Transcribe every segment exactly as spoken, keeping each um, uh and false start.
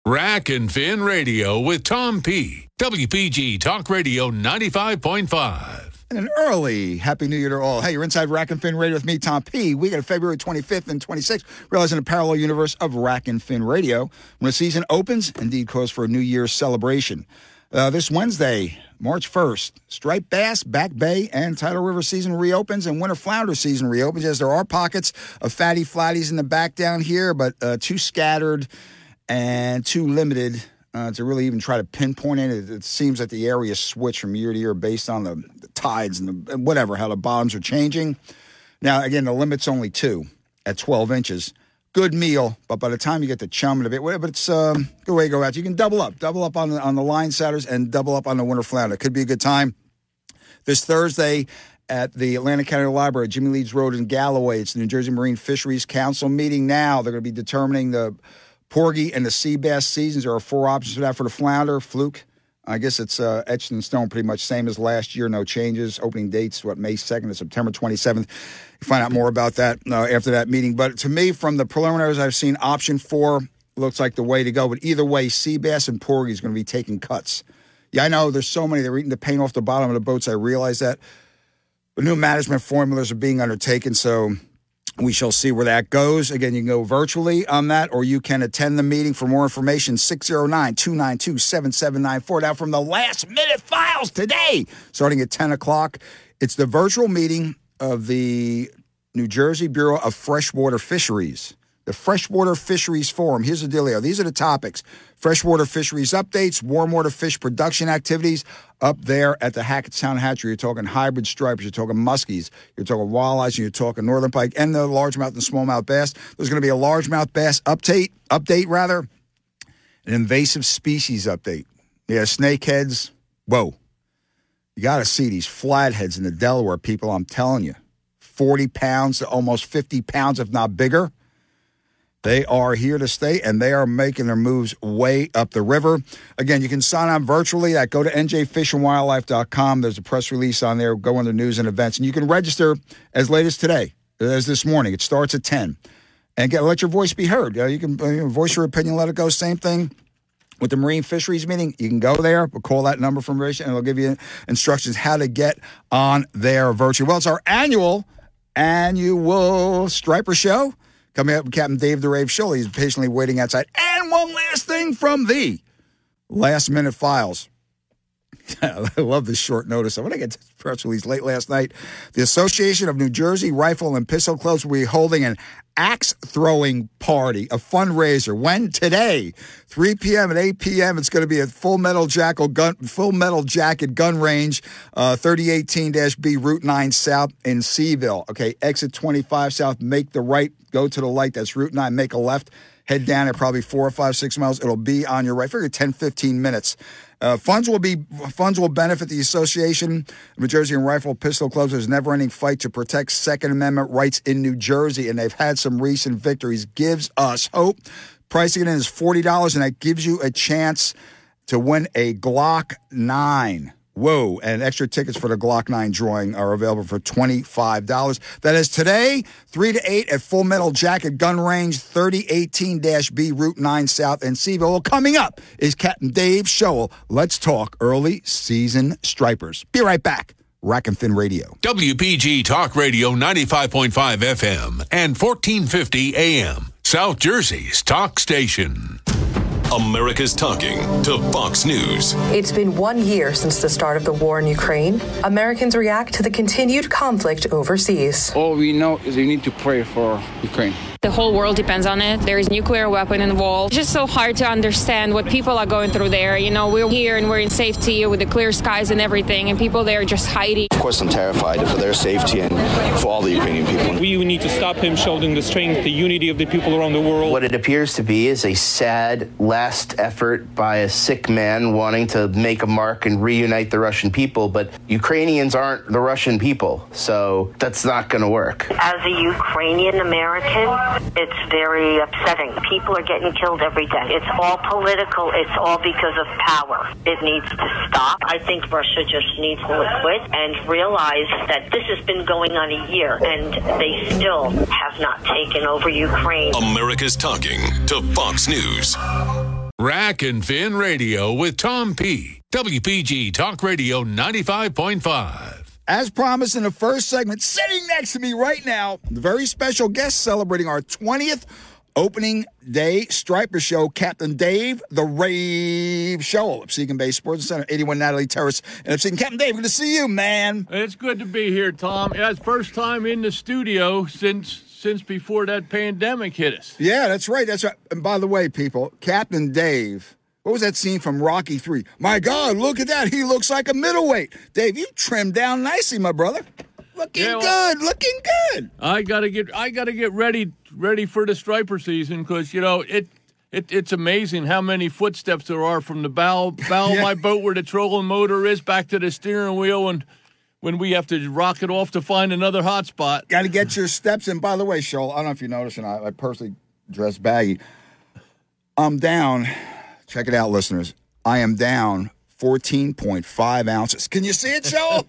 Rack and Fin Radio with Tom P. W P G Talk Radio ninety-five point five. And an early Happy New Year to all. Hey, you're inside Rack and Fin Radio with me, Tom P. We got February twenty-fifth and twenty-sixth, realizing a parallel universe of Rack and Fin Radio. When the season opens, indeed calls for a New Year's celebration. Uh, this Wednesday, March first, striped bass, back bay, and tidal river season reopens, and winter flounder season reopens. Yes, there are pockets of fatty flatties in the back down here, but uh, too scattered and too limited uh, to really even try to pinpoint it. It, it seems that the areas switch from year to year based on the, the tides and the, whatever, how the bottoms are changing. Now, again, the limit's only two at twelve inches. Good meal, but by the time you get the chum and a bit, but it's um, a good way to go out. You can double up, double up on the, on the line sadders and double up on the winter flounder. It could be a good time. This Thursday at the Atlantic County Library, Jimmy Leeds Road in Galloway, it's the New Jersey Marine Fisheries Council meeting now. They're going to be determining the porgy and the sea bass seasons. There are four options for that for the flounder. Fluke, I guess it's uh, etched in stone pretty much same as last year, no changes. Opening dates, what, May second to September twenty-seventh. You find out more about that uh, after that meeting. But to me, from the preliminaries I've seen, option four looks like the way to go. But either way, sea bass and porgy is going to be taking cuts. Yeah, I know there's so many. They're eating the paint off the bottom of the boats. I realize that. But new management formulas are being undertaken, so we shall see where that goes. Again, you can go virtually on that, or you can attend the meeting. For more information, six oh nine, two nine two, seven seven nine four. Now, from the last-minute files today, starting at ten o'clock, it's the virtual meeting of the New Jersey Bureau of Freshwater Fisheries. The Freshwater Fisheries Forum. Here's the dealio. These are the topics. Freshwater fisheries updates, warm water fish production activities up there at the Hackettstown Hatchery. You're talking hybrid stripers, you're talking muskies, you're talking walleyes, you're talking northern pike, and the largemouth and smallmouth bass. There's going to be a largemouth bass update, update rather, an invasive species update. Yeah, snakeheads. Whoa. You got to see these flatheads in the Delaware, people, I'm telling you. forty pounds to almost fifty pounds, if not bigger. They are here to stay, and they are making their moves way up the river. Again, you can sign on virtually. At go to N J fish and wildlife dot com. There's a press release on there. Go under news and events, and you can register as late as today, as this morning. It starts at ten. And get, let your voice be heard. You can uh, voice your opinion, let it go. Same thing with the Marine Fisheries meeting. You can go there, but call that number from Rich, and it'll give you instructions how to get on there virtually. Well, it's our annual, annual Striper Show. Coming up with Captain Dave the Rave Show. He's patiently waiting outside. And one last thing from the last minute files. I love this short notice. I want to get this press release late last night. The Association of New Jersey Rifle and Pistol Clubs will be holding an axe throwing party, a fundraiser. When? Today, three p.m. and eight p.m. It's going to be at Full Metal Jacket Gun, Full Metal Jacket Gun Range, uh, thirty eighteen B Route nine South in Seaville. Okay, exit twenty-five South, make the right, go to the light. That's Route nine, make a left. Head down at probably four or five, six miles. It'll be on your right. Figure ten, fifteen minutes. Uh, funds will be funds will benefit the Association of New Jersey and Rifle Pistol Clubs. There's a never-ending fight to protect Second Amendment rights in New Jersey, and they've had some recent victories. Gives us hope. Pricing it in is forty dollars, and that gives you a chance to win a Glock nine. Whoa, and extra tickets for the Glock nine drawing are available for twenty-five dollars. That is today, three to eight at Full Metal Jacket Gun Range, thirty eighteen B Route nine South in Seaville. Well, coming up is Captain Dave Show. Let's talk early season stripers. Be right back. Rack and Fin Radio. W P G Talk Radio ninety-five point five F M and fourteen fifty A M. South Jersey's talk station. America's talking to Fox News. It's been one year since the start of the war in Ukraine. Americans react to the continued conflict overseas. All we know is we need to pray for Ukraine. The whole world depends on it. There is nuclear weapon involved. It's just so hard to understand what people are going through there. You know, we're here and we're in safety with the clear skies and everything, and people there are just hiding. Of course, I'm terrified for their safety and for all the Ukrainian people. We need to stop him showing the strength, the unity of the people around the world. What it appears to be is a sad last effort by a sick man wanting to make a mark and reunite the Russian people, but Ukrainians aren't the Russian people, so that's not going to work. As a Ukrainian American, it's very upsetting. People are getting killed every day. It's all political. It's all because of power. It needs to stop. I think Russia just needs to quit and realize that this has been going on a year and they still have not taken over Ukraine. America's talking to Fox News. Rack and Fin Radio with Tom P. W P G Talk Radio ninety-five point five. As promised in the first segment, sitting next to me right now, the very special guest celebrating our twentieth opening day Striper Show, Captain Dave, the Rave Show, Muskegon Bay Sports Center, eighty-one Natalie Terrace. And Muskegon. Captain Dave, good to see you, man. It's good to be here, Tom. Yeah, it's first time in the studio since since before that pandemic hit us. Yeah, that's right. That's right. And by the way, people, Captain Dave, what was that scene from Rocky three? My God, look at that. He looks like a middleweight. Dave, you trimmed down nicely, my brother. Looking yeah, well, good, looking good. I gotta get, I gotta get ready, ready for the striper season because you know it, it, it's amazing how many footsteps there are from the bow, bow yeah. of my boat where the trolling motor is back to the steering wheel, and when we have to rock it off to find another hot spot. Got to get your steps in. By the way, Shoal, I don't know if you noticed, and I, I personally dress baggy. I'm down. Check it out, listeners. I am down fourteen point five ounces. Can you see it, Shoal?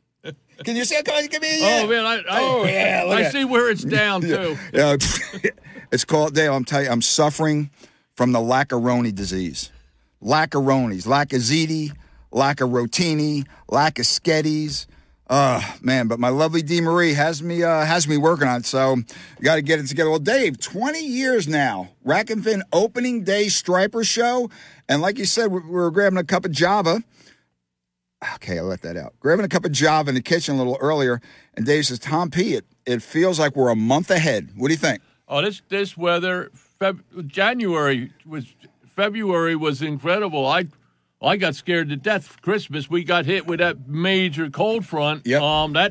Can you see it? Come on, give me a yeah. Oh, man. I, I, oh, yeah. I see where it's down, too. Yeah. It's called, Dave, I'm telling you, I'm suffering from the Laccaroni disease. Laccaronis, Laccaziti, Laccarotini, Laccaskettes. Uh, man, but my lovely Dee Marie has me uh, has me working on it, so you got to get it together. Well, Dave, twenty years now, Rack and Fin opening day Striper Show, and like you said, we were grabbing a cup of Java. Okay, I let that out. Grabbing a cup of Java in the kitchen a little earlier, and Dave says, Tom P., it, it feels like we're a month ahead. What do you think? Oh, this this weather, Feb- January was February was incredible. I I got scared to death for Christmas. We got hit with that major cold front. Yep. Um, that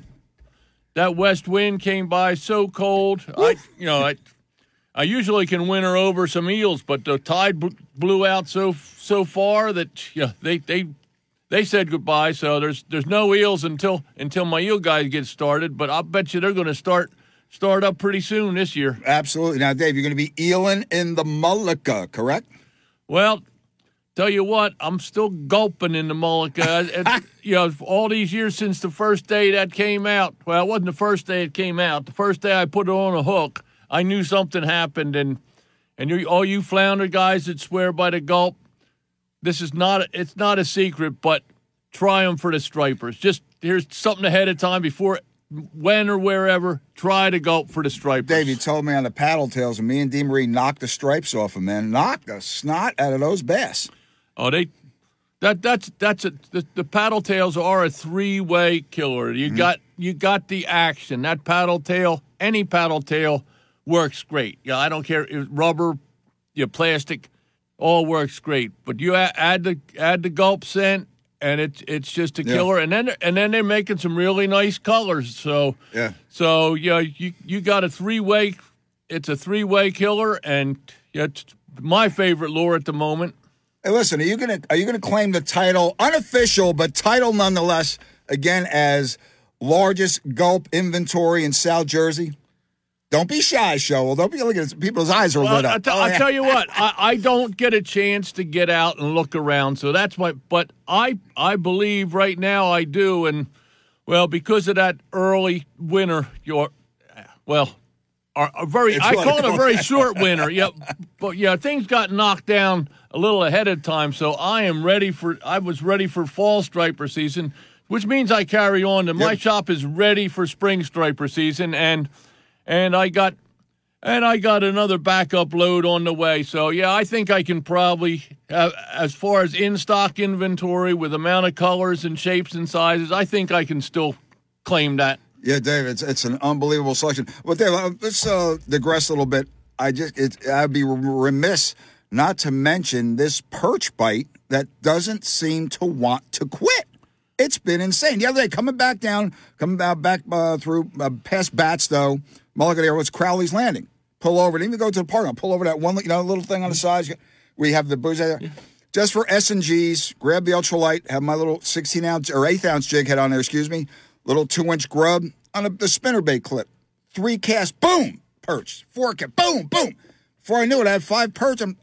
that west wind came by so cold. I you know I I usually can winter over some eels, but the tide b- blew out so so far that yeah they they. They said goodbye, so there's there's no eels until until my eel guys get started. But I'll bet you they're going to start start up pretty soon this year. Absolutely. Now, Dave, you're going to be eeling in the Mullica, correct? Well, tell you what, I'm still gulping in the Mullica. it, you know, all these years since the first day that came out. Well, it wasn't the first day it came out. The first day I put it on a hook, I knew something happened. And and you, all you flounder guys that swear by the gulp, this is not, it's not a secret, but try them for the stripers. Just here's something ahead of time before, when or wherever, try to gulp for the stripers. Dave, you told me on the paddle tails, and me and Dee Marie knocked the stripes off them, man. Knocked the snot out of those bass. Oh, they, that that's that's a, the, the paddle tails are a three-way killer. You mm-hmm. got you got the action. That paddle tail, any paddle tail, works great. Yeah, I don't care if rubber, you know, plastic. All works great, but you add the add the gulp scent, and it's it's just a killer. Yeah. And then and then they're making some really nice colors. So yeah, so yeah, you you got a three way. It's a three way killer, and it's my favorite lure at the moment. Hey, listen, are you gonna are you gonna claim the title, unofficial but title nonetheless, again as largest gulp inventory in South Jersey? Don't be shy, Shoal. Don't be looking at people's eyes are well, lit up. I'll, t- oh, I'll yeah. tell you what, I, I don't get a chance to get out and look around, so that's my. But I I believe right now I do, and well, because of that early winter, you're well, a, a very It's I what call I it a call very it. short winter. Yeah, but yeah, things got knocked down a little ahead of time, so I am ready for. I was ready for fall striper season, which means I carry on. And my Yep. shop is ready for spring striper season, and. And I got, and I got another backup load on the way. So yeah, I think I can probably, uh, as far as in stock inventory with amount of colors and shapes and sizes, I think I can still claim that. Yeah, Dave, it's it's an unbelievable selection. But Dave, uh, let's uh, digress a little bit. I just, it, I'd be remiss not to mention this perch bite that doesn't seem to want to quit. It's been insane. The other day, coming back down, coming back, back uh, through uh, past Batstow, Mullica there was Crowley's Landing. Pull over, didn't even go to the park. Pull over that one, you know, little thing on the side. We have the booze there. Yeah. Just for S and Gs, grab the ultralight, have my little sixteen ounce or eighth ounce jig head on there, excuse me, little two inch grub on a, the spinnerbait clip. Three casts, boom, perch. Four cast, boom, boom. Before I knew it, I had five perch. I'm,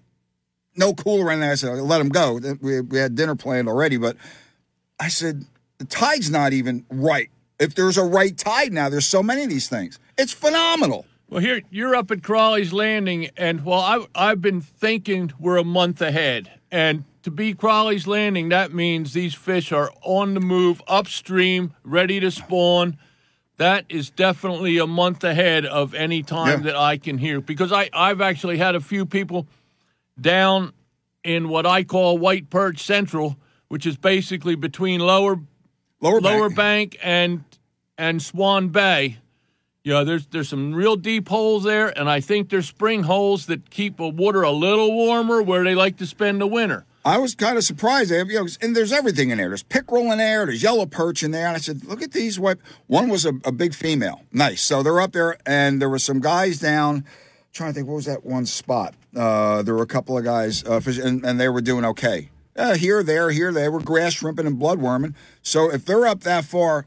no cooler in there. I said, let them go. We, we had dinner planned already, but I said, the tide's not even right. If there's a right tide now, there's so many of these things. It's phenomenal. Well, here, you're up at Crowley's Landing, and, well, I, I've been thinking we're a month ahead. and to be Crowley's Landing, that means these fish are on the move upstream, ready to spawn. That is definitely a month ahead of any time yeah. that I can hear. Because I, I've actually had a few people down in what I call White Perch Central, which is basically between Lower Lower, lower Bank. Bank and and Swan Bay. You know, there's there's some real deep holes there, and I think there's spring holes that keep the water a little warmer where they like to spend the winter. I was kind of surprised. You know, and there's everything in there. There's pickerel in there. There's yellow perch in there. And I said, look at these. What one was a, a big female. Nice. So they're up there, and there were some guys down. I'm trying to think, what was that one spot? Uh, there were a couple of guys, uh, fish, and, and they were doing okay. Uh, here, there, here, they were grass shrimping and bloodworming. So if they're up that far,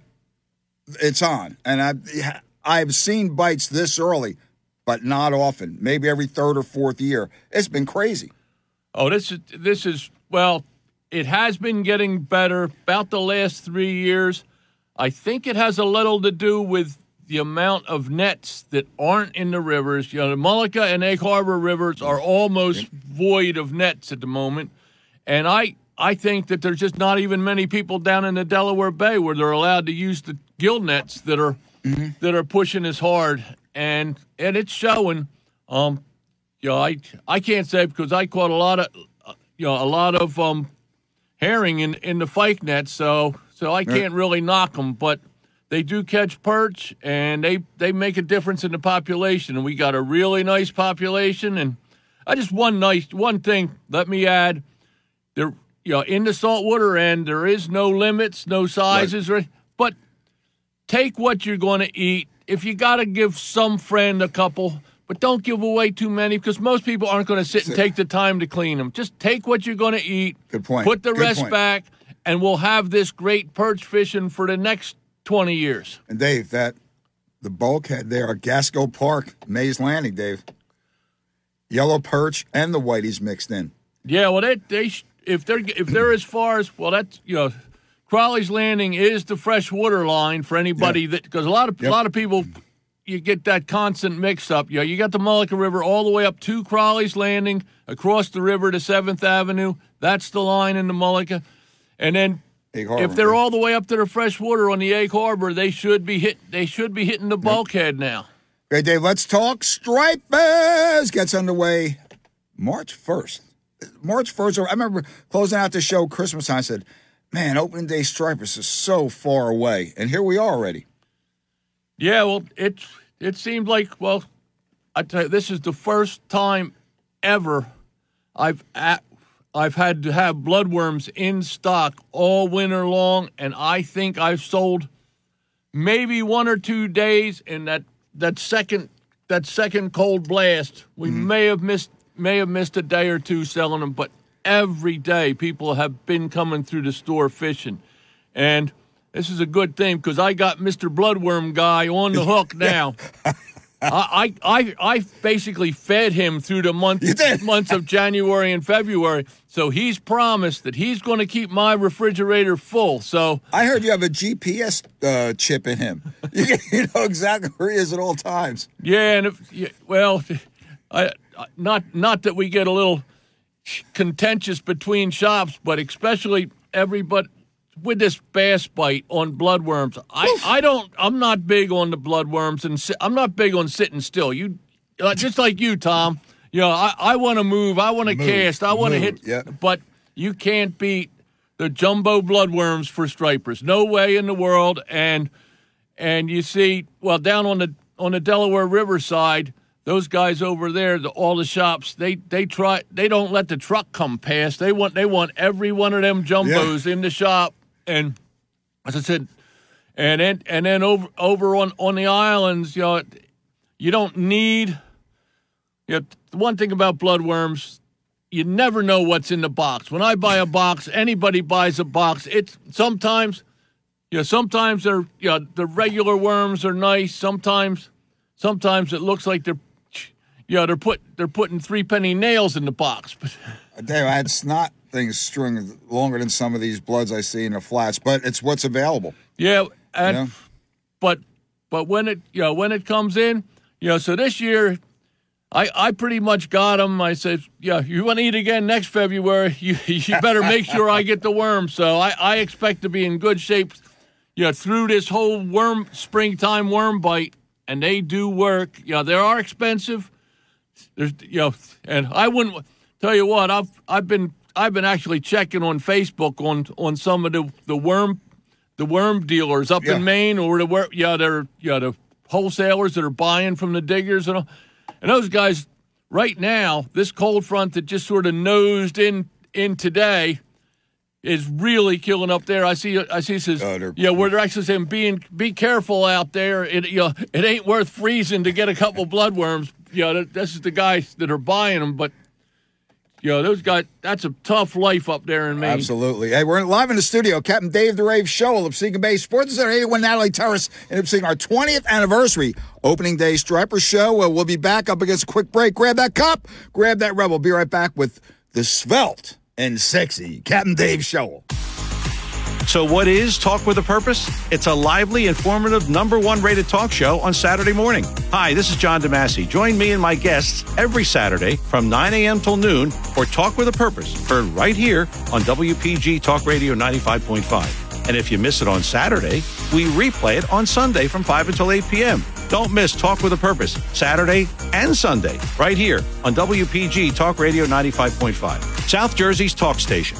it's on. And I, I've seen bites this early, but not often. Maybe every third or fourth year. It's been crazy. Oh, this is, this is, well, it has been getting better about the last three years. I think it has a little to do with the amount of nets that aren't in the rivers. You know, the Mullica and Egg Harbor rivers are almost yep. void of nets at the moment. And I, I think that there's just not even many people down in the Delaware Bay where they're allowed to use the gill nets that are mm-hmm. that are pushing as hard. And and it's showing. Um, You know, I I can't say because I caught a lot of, you know, a lot of um, herring in, in the fike nets, so so I can't really knock them. But they do catch perch, and they, they make a difference in the population. And we got a really nice population. And I just one nice one thing. Let me add, there you know in the saltwater end there is no limits, no sizes, right. But take what you're going to eat. If you got to give some friend a couple. But don't give away too many because most people aren't going to sit and take the time to clean them. Just take what you're going to eat. Good point. Put the Good rest point. back, and we'll have this great perch fishing for the next twenty years. And, Dave, that the bulkhead there at Gasco Park, Mays Landing, Dave. Yellow perch and the whiteys mixed in. Yeah, well, they, they if they're if they're as far as, well, that's, you know, Crowley's Landing is the freshwater line for anybody yeah. that, because a lot of yep. a lot of people – you get that constant mix-up. You know, you got the Mullica River all the way up to Crowley's Landing, across the river to seventh Avenue. That's the line in the Mullica. And then if they're all the way up to the freshwater on the Egg Harbor, they should be hit. They should be hitting the bulkhead now. Okay, Dave, let's talk Stripers. Gets underway March first. March first. I remember closing out the show Christmas time. I said, man, opening day Stripers is so far away. And here we are already. Yeah, well, it it seemed like, well, I tell you, this is the first time ever I've at, I've had to have bloodworms in stock all winter long, and I think I've sold maybe one or two days in that, that second that second cold blast. We mm-hmm. may have missed may have missed a day or two selling them, but every day people have been coming through the store fishing, and this is a good thing because I got Mister Bloodworm guy on the hook now. I, I I basically fed him through the month, months of January and February, so he's promised that he's going to keep my refrigerator full. So I heard you have a G P S uh, chip in him. You, you know exactly where he is at all times. Yeah, and if, yeah, well, I, not not that we get a little contentious between shops, but especially everybody. With this bass bite on bloodworms, I, I don't, I'm not big on the bloodworms, and si- I'm not big on sitting still. You, uh, just like you, Tom, you know, I, I want to move, I want to cast, I want to hit, yeah. but you can't beat the jumbo bloodworms for stripers. No way in the world. And, and you see, well, down on the, on the Delaware River side, those guys over there, the, all the shops, they, they try, they don't let the truck come past. They want, they want every one of them jumbos yeah. in the shop. And as I said, and then and then over over on, on the islands, you know, you don't need. You know, the one thing about bloodworms, you never know what's in the box. When I buy a box, anybody buys a box. It's sometimes, you know, sometimes they're, you know, the regular worms are nice. Sometimes, sometimes it looks like they're, you know, they're put they're putting three penny nails in the box. But Dave, I had snot things string longer than some of these bloods I see in the flats, but it's what's available. Yeah, and you know? but but when it you know when it comes in, you know, so this year I, I pretty much got them. I said, yeah, you want to eat again next February, you you better make sure I get the worm. So I, I expect to be in good shape, you know, through this whole worm springtime worm bite, and they do work. You know, they are expensive. There's, you know, and I wouldn't tell you what, I've I've been I've been actually checking on Facebook on on some of the, the worm the worm dealers up yeah. in Maine, or the worm yeah, they're yeah, the wholesalers that are buying from the diggers and all. And those guys, right now, this cold front that just sort of nosed in in today is really killing up there. I see, I see. Says, oh, yeah, where they're actually saying, "Being, be careful out there. It, you know, it ain't worth freezing to get a couple bloodworms." You know, this is the guys that are buying them, but you know, those guys. That's a tough life up there in Maine. Absolutely. Hey, we're live in the studio. Captain Dave the Rave Show, Obsega Bay Sports Center, eighty-one Natalie Terrace, and Obsega, our twentieth anniversary opening day striper show. Uh, we'll be back up against a quick break. Grab that cup, grab that rebel. Be right back with the svelte and sexy Captain Dave Show. So what is Talk with a Purpose? It's a lively, informative, number one rated talk show on Saturday morning. Hi, this is John DeMasi. Join me and my guests every Saturday from nine a.m. till noon for Talk with a Purpose, heard right here on W P G Talk Radio ninety-five point five. And if you miss it on Saturday, we replay it on Sunday from five until eight p.m. Don't miss Talk with a Purpose, Saturday and Sunday, right here on W P G Talk Radio ninety-five point five, South Jersey's talk station.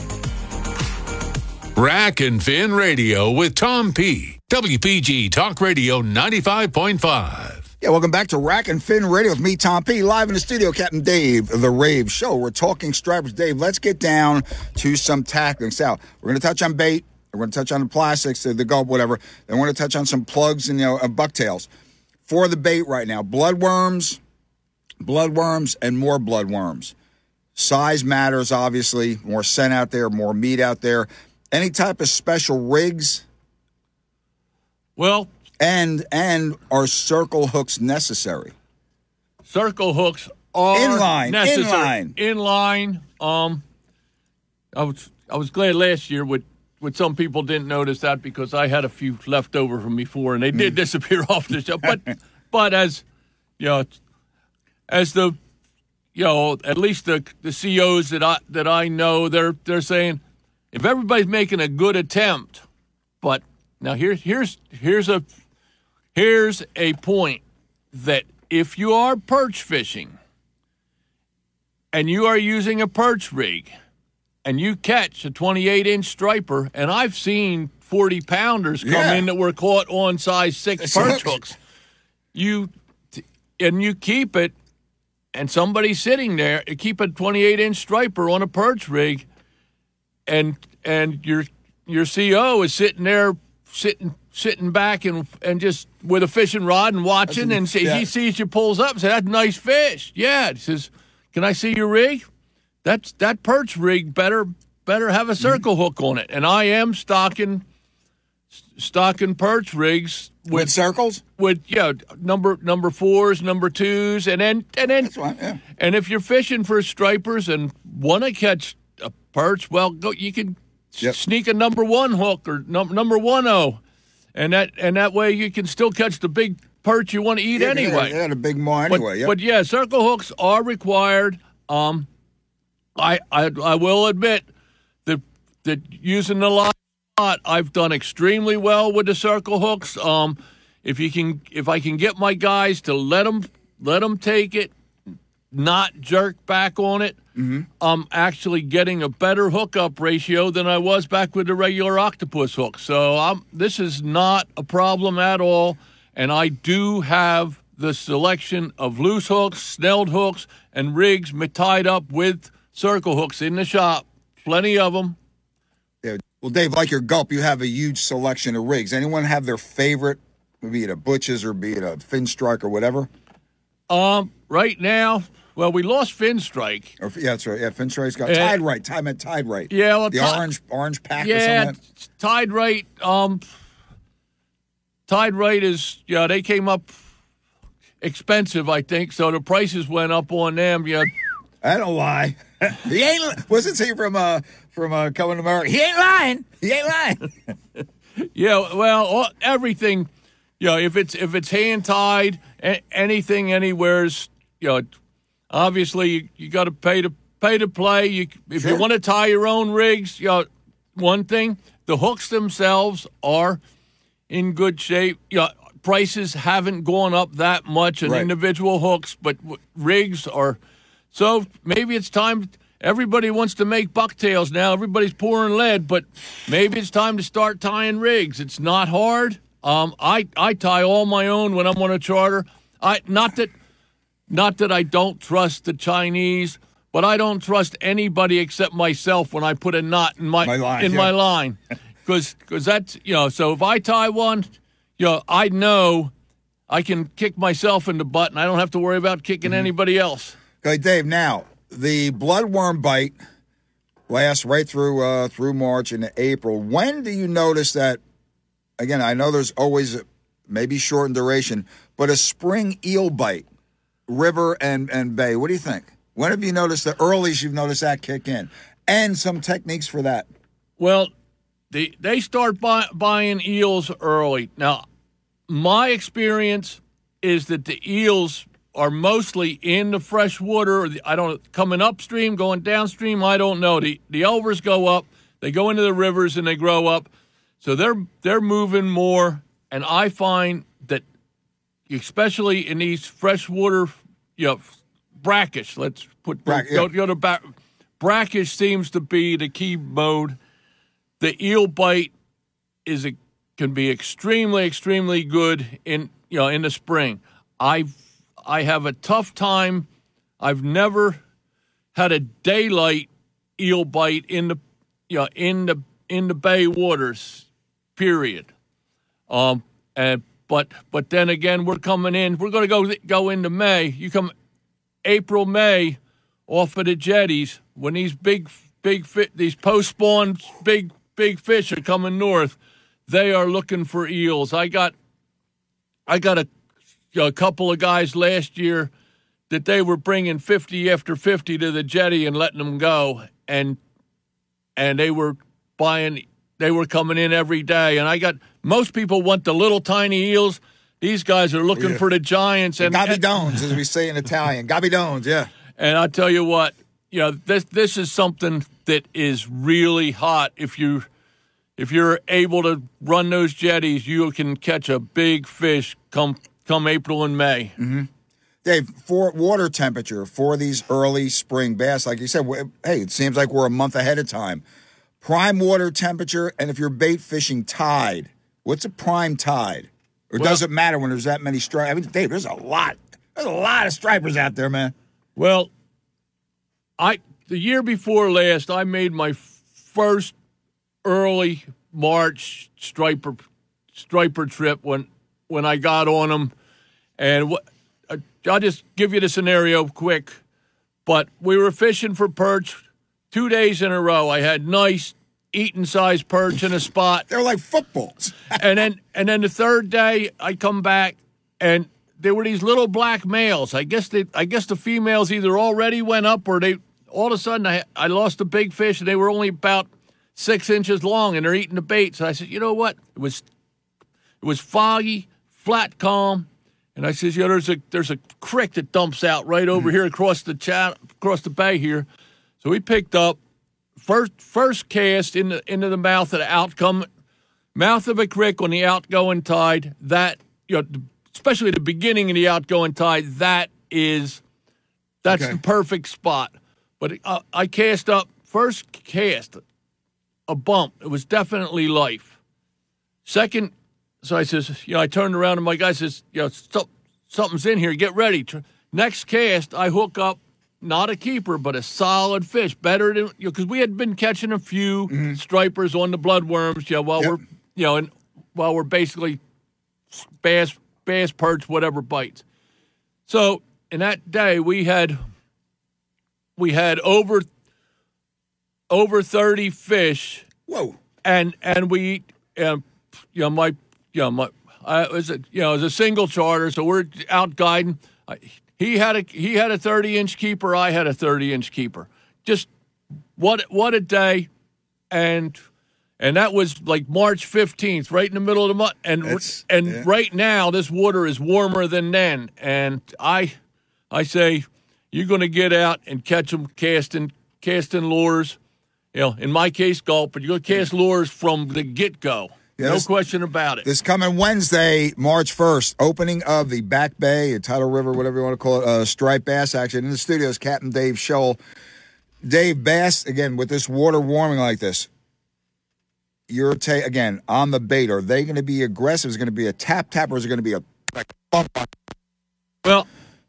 Rack and Fin Radio with Tom P. W P G Talk Radio ninety-five point five. Yeah, welcome back to Rack and Fin Radio with me, Tom P. Live in the studio, Captain Dave, the Rave Show. We're talking stripers. Dave, let's get down to some tactics. Now, we're going to touch on bait. We're going to touch on the plastics, the, the gulp, whatever. Then we're going to touch on some plugs and, you know, uh, bucktails. For the bait right now, bloodworms, bloodworms, and more bloodworms. Size matters, obviously. More scent out there, more meat out there. Any type of special rigs? Well, and and are circle hooks necessary? Circle hooks are inline, necessary. Inline, inline. Um, I was I was glad last year with, with some people didn't notice that because I had a few left over from before and they did disappear off the show. But but as you know, as the you know at least the the C Os that I that I know, they're they're saying, if everybody's making a good attempt, but now here's here's here's a here's a point that if you are perch fishing and you are using a perch rig and you catch a twenty-eight inch striper, and I've seen forty pounders come yeah. in that were caught on size six It's perch hooks. hooks, you and you keep it, and somebody's sitting there, you keep a twenty-eight inch striper on a perch rig. And and your your C O is sitting there, sitting sitting back and and just with a fishing rod and watching, and see, yeah. he sees you, pulls up and says, "That's a nice fish." Yeah, he says, "Can I see your rig?" That's that perch rig better better have a circle mm-hmm. hook on it. And I am stocking stocking perch rigs with, with circles, with yeah number number fours, number twos, and then and then That's right, yeah. and if you're fishing for stripers and want to catch a perch, well, go. You can yep. sneak a number one hook or num- number one oh, and that and that way you can still catch the big perch you want to eat yeah, anyway. Yeah, a big maw but, anyway. Yep. But yeah, circle hooks are required. Um, I I I will admit that that using the lot, I've done extremely well with the circle hooks. Um, if you can, if I can get my guys to let them let them take it, not jerk back on it. Mm-hmm. I'm actually getting a better hookup ratio than I was back with the regular octopus hook. So I'm, this is not a problem at all. And I do have the selection of loose hooks, snelled hooks, and rigs tied up with circle hooks in the shop. Plenty of them. Yeah. Well, Dave, like your gulp, you have a huge selection of rigs. Anyone have their favorite, be it a Butch's or be it a Fin Strike or whatever? Um, right now, well, we lost Fin Strike. Or, yeah, that's right. Yeah, Fin Strike's got Uh, Tide Right. Time at Tide Right. Yeah, well, the ti- orange orange pack yeah, or something. Yeah, Tide Right. Um, Tide Right is yeah. They came up expensive, I think, so the prices went up on them. Yeah, I don't lie. He ain't. Wasn't he from uh from uh, Coming to America? He ain't lying. He ain't lying. yeah. Well, all, everything. You know, if it's if it's hand tied, a- anything, anywhere's. You know, obviously you, you got to pay to pay to play. You, if Sure. you want to tie your own rigs, you know, one thing, the hooks themselves are in good shape. You know, prices haven't gone up that much on Right. individual hooks, but w- rigs are. So maybe it's time. Everybody wants to make bucktails now. Everybody's pouring lead, but maybe it's time to start tying rigs. It's not hard. Um, I I tie all my own when I'm on a charter. I not that not that I don't trust the Chinese, but I don't trust anybody except myself when I put a knot in my, My line, in yeah. my line, because that's you know. So if I tie one, you know, I know I can kick myself in the butt, and I don't have to worry about kicking Mm-hmm. anybody else. Okay, Dave. Now the bloodworm bite lasts right through uh, through March and April. When do you notice that? Again, I know there's always a, maybe short in duration, but a spring eel bite, river and and bay. What do you think? When have you noticed the earliest you've noticed that kick in, and some techniques for that? Well, they they start buy, buying eels early. Now, my experience is that the eels are mostly in the fresh water. Or the, I don't coming upstream, going downstream. I don't know. The the elvers go up, they go into the rivers, and they grow up. So they're they're moving more, and I find that, especially in these freshwater, you know, brackish. Let's put Brack- go, yeah. go to back. Brackish seems to be the key mode. The eel bite is a, can be extremely, extremely good in you know in the spring. I I have a tough time. I've never had a daylight eel bite in the you know in the in the bay waters. Period. Um and but but then again, we're coming in. We're going to go go into May. You come April, May, off of the jetties when these big big fi- these post spawn big big fish are coming north. They are looking for eels. I got I got a, a couple of guys last year that they were bringing fifty after fifty to the jetty and letting them go, and and they were buying. They were coming in every day, and I got most people want the little tiny eels. These guys are looking Yeah. for the giants and Gabidones, as we say in Italian. Gabidones, yeah. And I tell you what, you know, this this is something that is really hot. If you if you're able to run those jetties, you can catch a big fish come come April and May. Mm-hmm. Dave, for water temperature for these early spring bass, like you said, we- hey, it seems like we're a month ahead of time. Prime water temperature, and if you're bait fishing tide, what's a prime tide? Or Well- does it matter when there's that many stripers? I mean, Dave, there's a lot. There's a lot of stripers out there, man. Well, I the year before last, I made my first early March striper striper trip when when I got on them, and what I'll just give you the scenario quick. But we were fishing for perch two days in a row. I had nice eating size perch in a spot. They're like footballs. and then and then the third day I come back and there were these little black males. I guess they I guess the females either already went up or they all of a sudden I I lost a big fish and they were only about six inches long and they're eating the bait. So I said, you know what? It was it was foggy, flat calm. And I says, yeah, there's a there's a creek that dumps out right over here across the chat across the bay here. So we picked up first first cast in the, into the mouth of the outcome mouth of a creek on the outgoing tide. That you know, especially the beginning of the outgoing tide, that is that's Okay. the perfect spot. But uh, I cast up first cast a bump. It was definitely life. Second. So I says, you know, I turned around and my guy says, you know, so, something's in here. Get ready. Next cast, I hook up not a keeper, but a solid fish. Better than, you know, because we had been catching a few Mm-hmm. stripers on the bloodworms, you know, while Yep. we're, you know, and while we're basically bass, bass, perch, whatever bites. So in that day, we had, we had over, over thirty fish. Whoa. And, and we, um, you know, my, you know, my, I was a, you know, it was a single charter, so we're out guiding. I, he had a he had a thirty inch keeper. I had a thirty inch keeper. Just what what a day, and and that was like March fifteenth, right in the middle of the month. And It's- and yeah. right now, this water is warmer than then. And I I say, you're going to get out and catch them casting, casting lures. You know, in my case, golf, but you're going to cast lures from the get-go. Yeah, no this, question about it. This coming Wednesday, March first, opening of the Back Bay, or Tidal River, whatever you want to call it, uh, striped bass action. In the studio is Captain Dave Scholl. Dave, bass, again, with this water warming like this, your take, again, on the bait, are they going to be aggressive? Is it going to be a tap-tap, or is it going to be a like, bump? Well,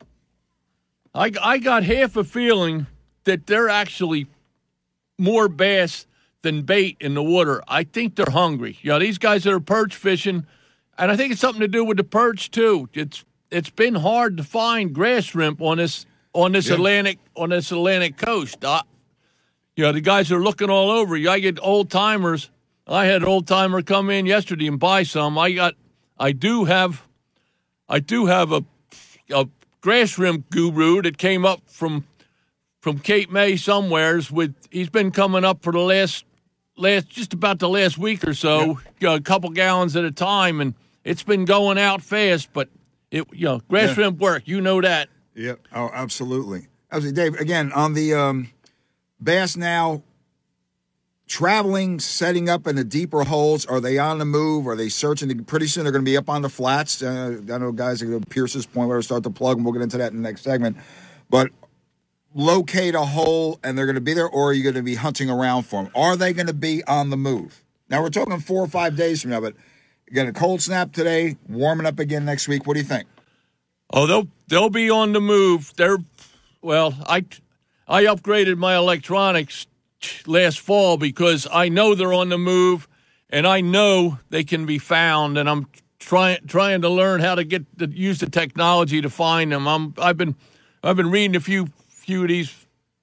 I, I got half a feeling that they're actually more bass than bait in the water. I think they're hungry. You know, these guys that are perch fishing, and I think it's something to do with the perch too. It's it's been hard to find grass shrimp on this on this yeah. Atlantic on this Atlantic coast. Uh, you know, the guys are looking all over you. I get old timers. I had an old timer come in yesterday and buy some. I got I do have I do have a a grass shrimp guru that came up from from Cape May somewheres with he's been coming up for the last last just about the last week or so, yeah. you know, a couple gallons at a time, and it's been going out fast. But it, you know, grass yeah. shrimp work. You know that. Yeah. Oh, absolutely. Absolutely, Dave. Again, on the um, bass now, traveling, setting up in the deeper holes. Are they on the move? Are they searching? Pretty soon they're going to be up on the flats. Uh, I know guys are going to Pierce's point where we start to plug, and we'll get into that in the next segment. But locate a hole and they're going to be there, or are you going to be hunting around for them? Are they going to be on the move? Now, we're talking four or five days from now, but again, a cold snap today, warming up again next week. What do you think? Oh, they'll they'll be on the move. They're well, I I upgraded my electronics last fall because I know they're on the move and I know they can be found, and I'm trying trying to learn how to get to use the technology to find them. I'm I've been I've been reading a few few of these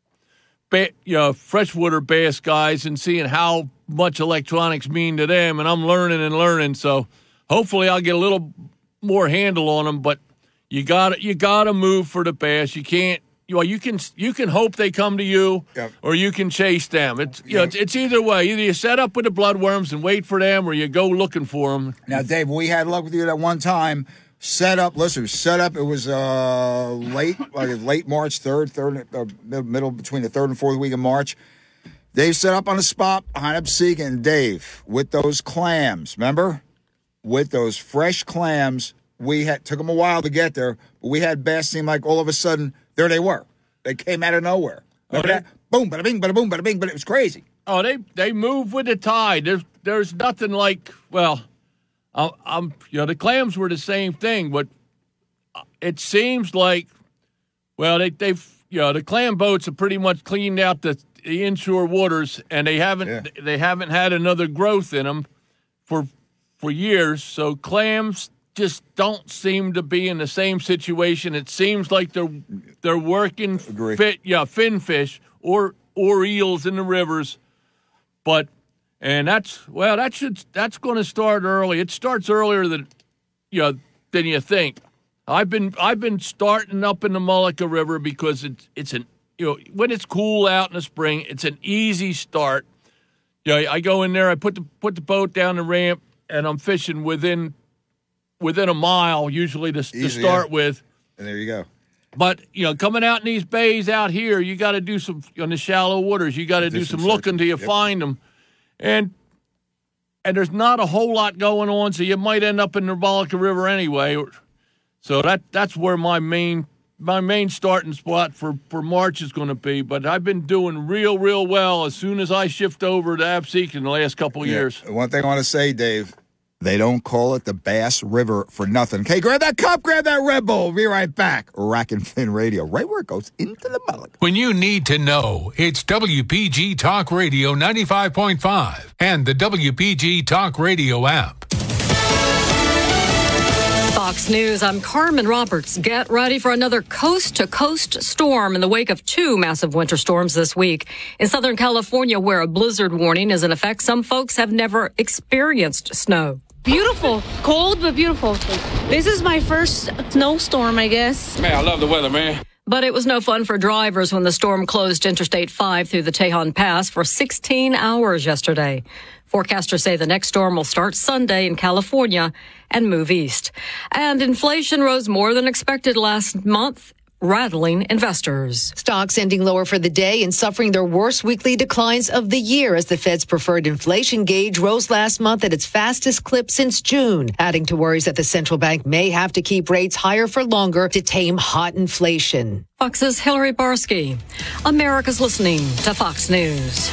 ba- you know, freshwater bass guys and seeing how much electronics mean to them, and I'm learning and learning. So hopefully I'll get a little more handle on them. But you got you got to move for the bass. You can't. You know, you can you can hope they come to you, yep. or you can chase them. It's you know, it's, it's either way. Either you set up with the bloodworms and wait for them, or you go looking for them. Now, Dave, we had luck with you that one time. Set up, listen, set up, it was uh, late, like late March, third, third, uh, middle between the third and fourth week of March. Dave set up on the spot behind Absecon, and Dave, with those clams, remember? With those fresh clams, we had, took them a while to get there, but we had bass seem like all of a sudden, there they were. They came out of nowhere. Remember okay. that? Boom, bada bing, bada boom, bada bing, but it was crazy. Oh, they, they move with the tide. There's, there's nothing like, well, I'm, you know, the clams were the same thing, but it seems like, well, they, they've, you know, the clam boats have pretty much cleaned out the, the inshore waters, and they haven't, yeah. they haven't had another growth in them for, for years. So clams just don't seem to be in the same situation. It seems like they're, they're working Agree. fit, yeah, fin fish or, or eels in the rivers, but. And that's well, that should that's going to start early. It starts earlier than you know than you think. I've been I've been starting up in the Mullica River because it's it's an you know when it's cool out in the spring, it's an easy start. You know, I go in there, I put the put the boat down the ramp, and I'm fishing within within a mile usually to, Easy, to start yeah. with. And there you go. But, you know, coming out in these bays out here, you got to do some on the shallow waters. You got to do, do some, some looking till you yep. find them. And and there's not a whole lot going on, so you might end up in the Mullica River anyway. So that that's where my main my main starting spot for, for March is going to be. But I've been doing real, real well as soon as I shift over to Absecon in the last couple of yeah. years. One thing I want to say, Dave, they don't call it the Bass River for nothing. Okay, grab that cup, grab that Red Bull. Be right back. Rack and Fin Radio, right where it goes into the Mullica. When you need to know, it's W P G Talk Radio ninety-five point five and the W P G Talk Radio app. Fox News, I'm Carmen Roberts. Get ready for another coast-to-coast storm in the wake of two massive winter storms this week. In Southern California, where a blizzard warning is in effect, some folks have never experienced snow. Beautiful. Cold, but beautiful. This is my first snowstorm, I guess. Man, I love the weather, man. But it was no fun for drivers when the storm closed Interstate five through the Tejon Pass for sixteen hours yesterday. Forecasters say the next storm will start Sunday in California and move east. And inflation rose more than expected last month. rattling investors. Stocks ending lower for the day and suffering their worst weekly declines of the year as the Fed's preferred inflation gauge rose last month at its fastest clip since June, adding to worries that the central bank may have to keep rates higher for longer to tame hot inflation. Fox's Hillary Barsky. America's listening to Fox News.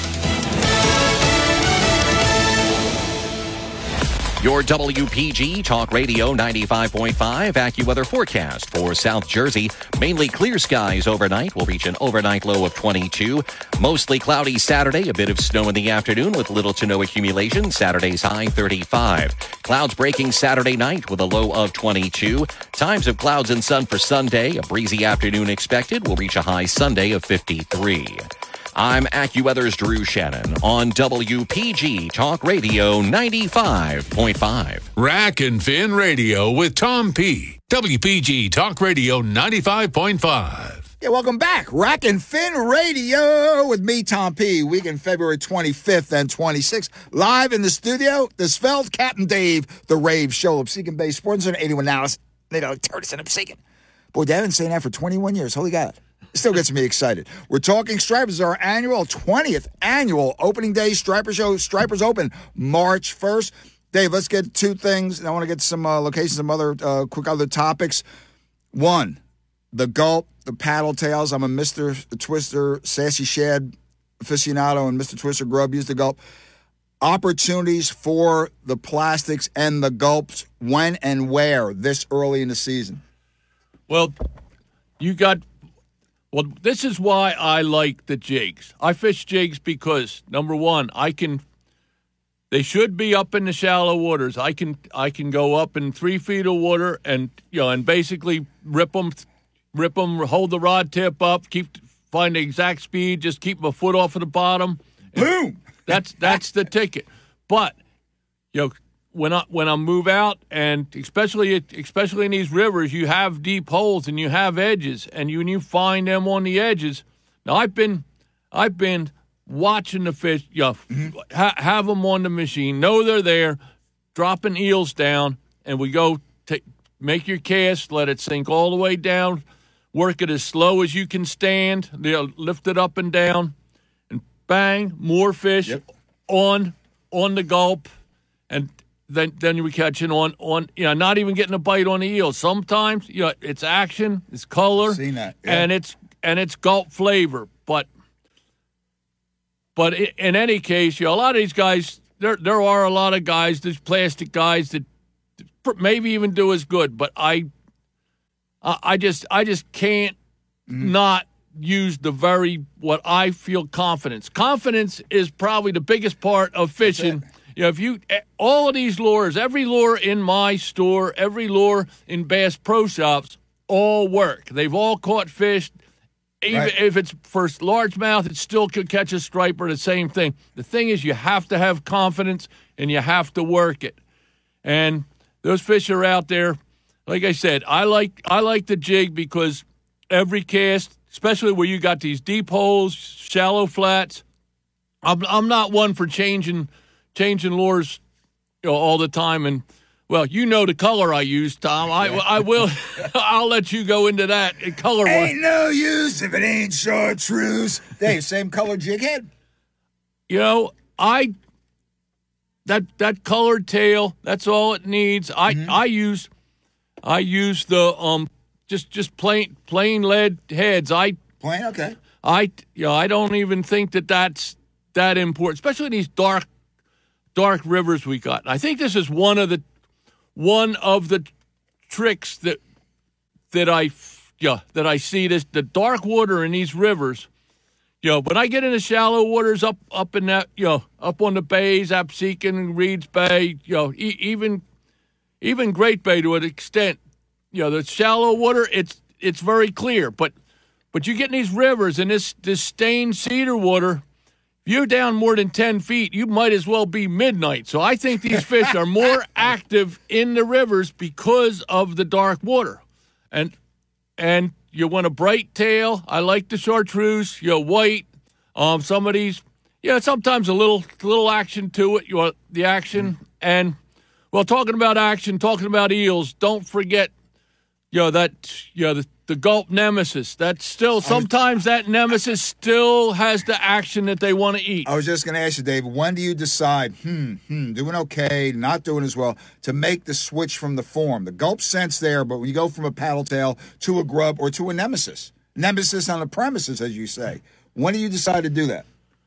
Your W P G Talk Radio ninety-five point five AccuWeather forecast for South Jersey. Mainly clear skies overnight. We'll reach an overnight low of twenty-two. Mostly cloudy Saturday. A bit of snow in the afternoon with little to no accumulation. Saturday's high thirty-five. Clouds breaking Saturday night with a low of twenty-two. Times of clouds and sun for Sunday. A breezy afternoon expected. We'll reach a high Sunday of fifty-three. I'm AccuWeather's Drew Shannon on W P G Talk Radio ninety-five point five. Rack and Fin Radio with Tom P. W P G Talk Radio ninety-five point five. Yeah, welcome back. Rack and Fin Radio with me, Tom P. Weekend February twenty-fifth and twenty-sixth. Live in the studio, the Svelte Captain Dave, the Rave Show of Seeking Bay Sports Center, eighty-one Dallas. They don't turn us in Seeking. Boy, Dad, I've been saying that for twenty-one years. Holy God. It still gets me excited. We're talking Stripers, our annual, twentieth annual opening day Striper Show. Stripers open March first. Dave, let's get two things. I want to get some uh, locations, some other uh, quick other topics. One, the gulp, the paddle tails. I'm a Mister Twister, Sassy Shad aficionado, and Mister Twister Grub use the gulp. Opportunities for the plastics and the gulps, when and where this early in the season? Well, you got... Well, this is why I like the jigs. I fish jigs because, number one, I can – they should be up in the shallow waters. I can I can go up in three feet of water and, you know, and basically rip them, rip them, hold the rod tip up, keep find the exact speed, just keep my foot off of the bottom. Boom! That's that's the ticket. But, you know, when I when I move out, and especially especially in these rivers, you have deep holes and you have edges, and you when you find them on the edges. Now I've been I've been watching the fish, you know, mm-hmm. ha- have them on the machine, know they're there, dropping eels down, and we go take make your cast, let it sink all the way down, work it as slow as you can stand, you know, lift it up and down, and bang, more fish yep. on on the gulp, and. Then, then we catch it on, on, you know, not even getting a bite on the eel. Sometimes, you know, it's action, it's color, Seen that. Yeah. and it's and it's gulp flavor. But, but in any case, you know, a lot of these guys, there there are a lot of guys, these plastic guys that maybe even do as good. But I, I just I just can't mm-hmm. not use the very what I feel confidence. Confidence is probably the biggest part of fishing. You know, if you, all of these lures, every lure in my store, every lure in Bass Pro Shops, all work. They've all caught fish. Even right. if it's for largemouth, it still could catch a striper, the same thing. The thing is, you have to have confidence and you have to work it. And those fish are out there. Like I said, I like I like the jig because every cast, especially where you got these deep holes, shallow flats, I'm I'm not one for changing. Changing lures, you know, all the time, and well, you know the color I use, Tom. I I will. I'll let you go into that color one. Ain't no use if it ain't chartreuse. Dave, same color jig head. You know, I that that colored tail. That's all it needs. I mm-hmm. I use I use the um just just plain plain lead heads. I plain okay. I you know I don't even think that that's that important, especially in these dark. dark rivers we got. And I think this is one of the one of the tricks that that I yeah that I see this the dark water in these rivers. You know, when I get into shallow waters up up in that you know up on the bays, Absecon, Reeds Bay, you know, e- even even Great Bay to an extent. You know, the shallow water it's it's very clear, but but you get in these rivers and this this stained cedar water. You're down more than ten feet, you might as well be midnight. So I think these fish are more active in the rivers because of the dark water. And and you want a bright tail. I like the chartreuse. You know, white. Um, some of these, yeah, sometimes a little little action to it. You want the action. Mm-hmm. And, well, talking about action, talking about eels, don't forget, you know, that, you know, the, the Gulp Nemesis. That's still, sometimes that Nemesis still has the action that they want to eat. I was just going to ask you, Dave, when do you decide, hmm, hmm, doing okay, not doing as well, to make the switch from the form? The Gulp scent's there, but when you go from a paddle tail to a grub or to a Nemesis, Nemesis on the premises, as you say, when do you decide to do that?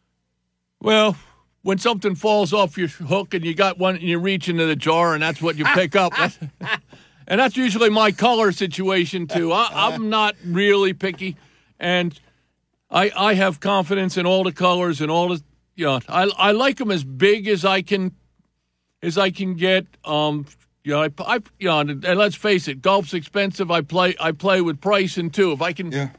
Well, when something falls off your hook and you got one and you reach into the jar and that's what you pick up. That's, and that's usually my color situation, too. I, I'm not really picky, and I I have confidence in all the colors and all the, you know, I I like them as big as I can as I can get. Um, you know, I, I you know, and let's face it, Gulp's expensive. I play I play with pricing too. If I can, yeah.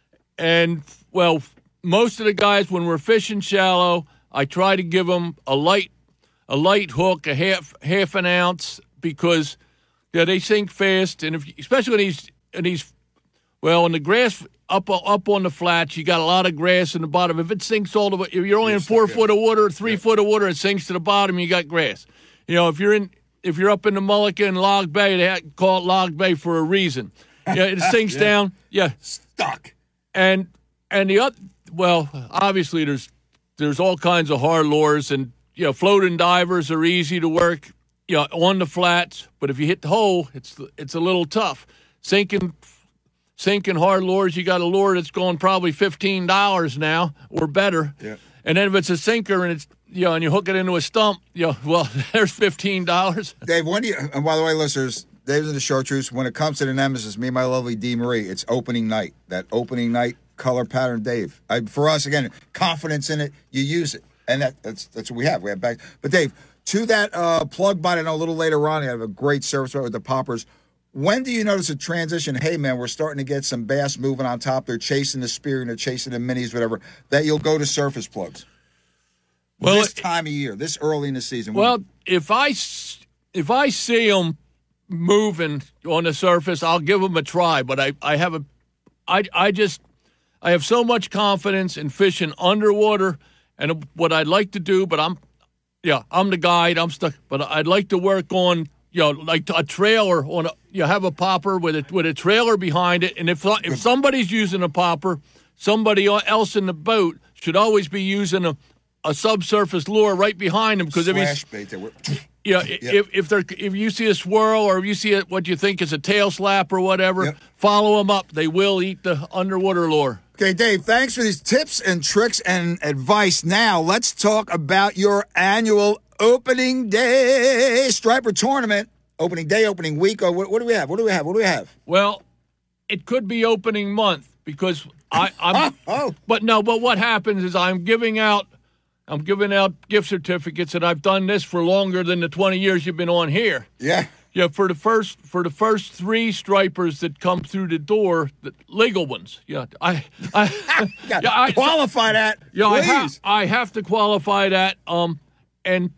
And well, most of the guys when we're fishing shallow, I try to give them a light a light hook, a half half an ounce, because yeah, they sink fast, and if especially when he's and he's well, in the grass up up on the flats, you got a lot of grass in the bottom. If it sinks all the way, if you're only in four foot of water, three foot of water, it sinks to the bottom. You got grass. You know, if you're in if you're up in the Mullica and Log Bay, they call it Log Bay for a reason. Yeah, it sinks yeah. down. Yeah, stuck. And and the other, well, obviously there's there's all kinds of hard lures, and you know, floating divers are easy to work. You know, on the flats, but if you hit the hole, it's it's a little tough. Sinking, sinking hard lures, you got a lure that's going probably fifteen dollars now or better. Yeah. And then if it's a sinker and it's you know, and you hook it into a stump, you know, well, there's fifteen dollars. Dave, when do you? And by the way, listeners, Dave's in the Chartreuse. When it comes to the Nemesis, me and my lovely Dee Marie, it's opening night. That opening night color pattern, Dave. I, for us, again, confidence in it. You use it, and that, that's that's what we have. We have back, but Dave. To that uh, plug bite, I know a little later on, you have a great service right with the poppers. When do you notice a transition? Hey, man, we're starting to get some bass moving on top. They're chasing the spear and they're chasing the minis, whatever, that you'll go to surface plugs. Well, this time of year, this early in the season. Well, if I, if I see them moving on the surface, I'll give them a try. But I, I have a, I, I just, I have so much confidence in fishing underwater and what I'd like to do, but I'm, Yeah, I'm the guide. I'm stuck, but I'd like to work on, you know, like a trailer on a. You have a popper with a with a trailer behind it, and if if somebody's using a popper, somebody else in the boat should always be using a, a subsurface lure right behind them, because if he's bait that yeah, yeah, if if they're if you see a swirl or if you see a, what you think is a tail slap or whatever, yep. follow them up. They will eat the underwater lure. Okay, Dave, thanks for these tips and tricks and advice. Now, let's talk about your annual opening day striper tournament. Opening day, opening week. Or what, what do we have? What do we have? What do we have? Well, it could be opening month because I, I'm. oh, oh. But no, but what happens is I'm giving out, I'm giving out gift certificates, and I've done this for longer than the twenty years you've been on here. Yeah. Yeah, for the first for the first three stripers that come through the door, the legal ones. Yeah, I, I, yeah, I qualify that. Yeah, I, please. ha- I have to qualify that. Um, and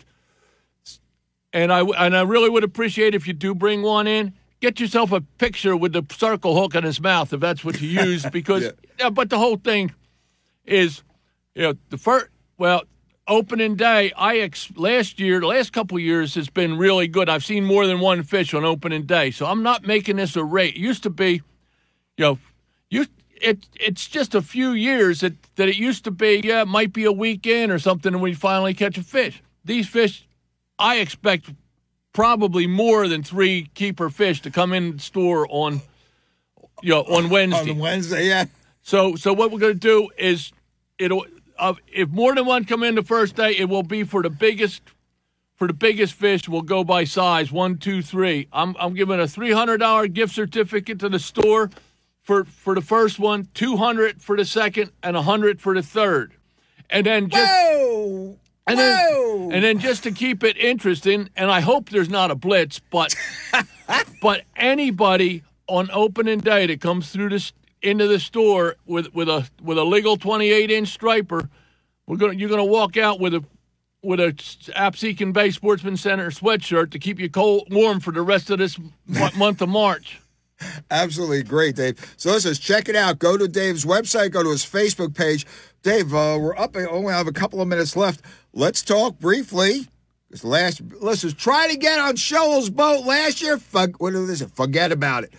and I and I really would appreciate if you do bring one in. Get yourself a picture with the circle hook in his mouth if that's what you use, because. yeah. yeah, but the whole thing is, you know, the first well. Opening day, I ex- last year, the last couple of years has been really good. I've seen more than one fish on opening day, so I'm not making this a rate. It used to be, you know, you it it's just a few years that, that it used to be. Yeah, it might be a weekend or something, and we finally catch a fish. These fish, I expect probably more than three keeper fish to come in the store on, you know, on Wednesday. On Wednesday, yeah. So so what we're going to do is it'll. Uh, if more than one come in the first day, it will be for the biggest, for the biggest fish. We'll go by size, one, two, three. I'm I'm giving a three hundred dollar gift certificate to the store for for the first one, two hundred for the second, and a hundred for the third. And then just Whoa! and Whoa! then and then just to keep it interesting, and I hope there's not a blitz, but but anybody on opening day that comes through this. Into the store with with a with a legal twenty-eight inch striper, we're gonna you're gonna walk out with a with a Absecon Bay Sportsman Center sweatshirt to keep you cold warm for the rest of this month of March. Absolutely great, Dave. So listen, check it out. Go to Dave's website. Go to his Facebook page. Dave, uh, we're up. I only have a couple of minutes left. Let's talk briefly. This last, listen, try to get on Shoal's boat last year. Fuck, what is this? Forget about it.